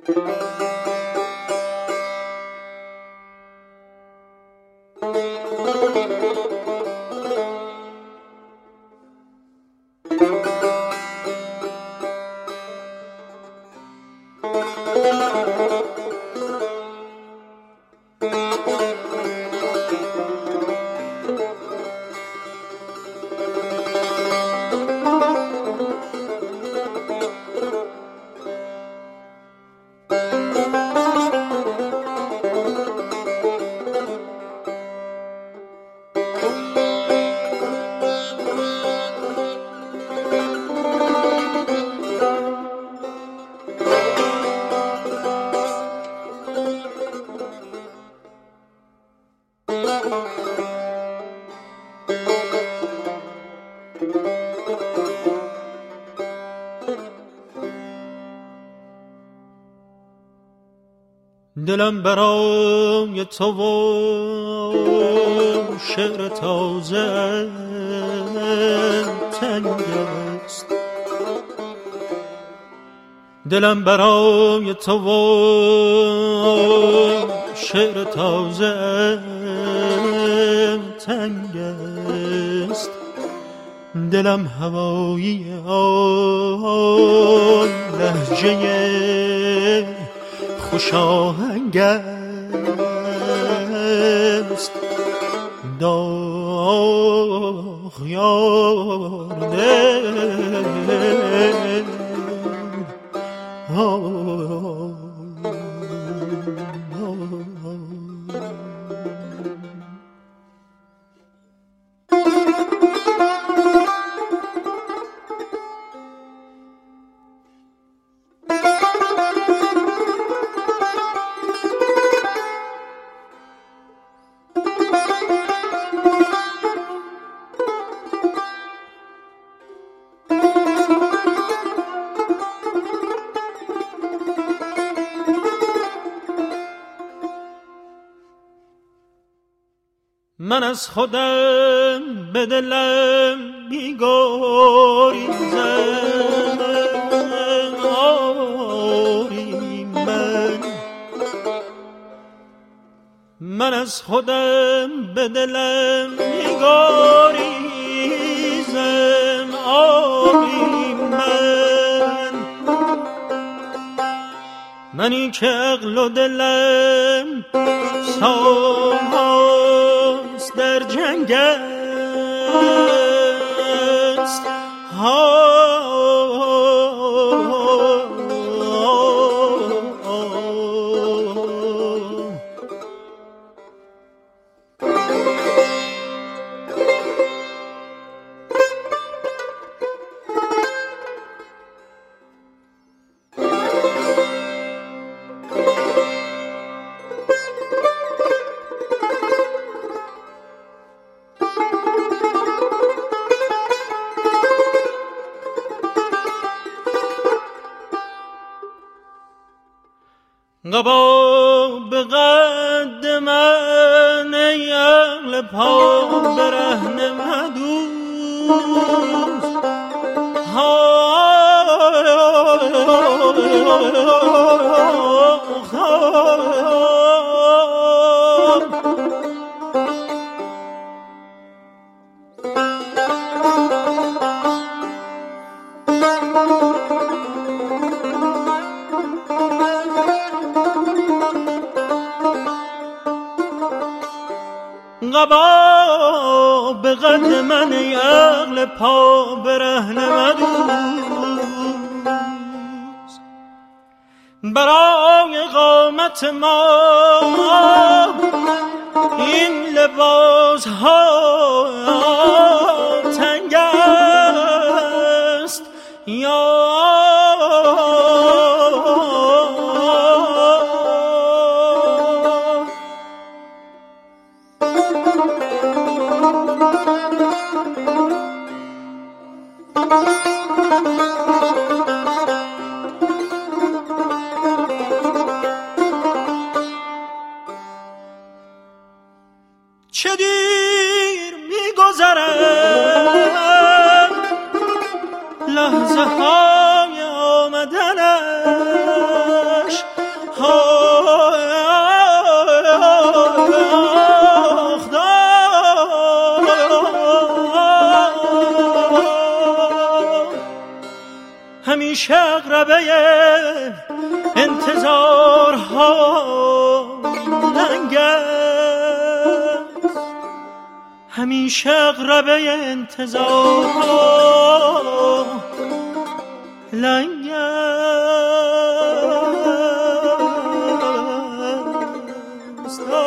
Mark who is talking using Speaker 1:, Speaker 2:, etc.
Speaker 1: دلم برای تو و شعر تازه تنگ است، دلم برای تو و شعر تازه تنگ است، دلم هوایی آن لهجه خوش آهنگ است. داغ یار دل من از خودم به دلم می‌گریزم، آری من از خودم به دلم می‌گریزم، آری منی که عقل و دلم سالهاست در جنگ است. قبا به قد من ای عقل پا برهنه مدوز، قبا به قد من ای عقل پا برهنه مدوز، برای قامت ما این لباس ها تنگ است. یا چه دیر می‌گذرد همیشه اقربه انتظارها لنگ است، همیشه اقربه انتظارها لنگ است.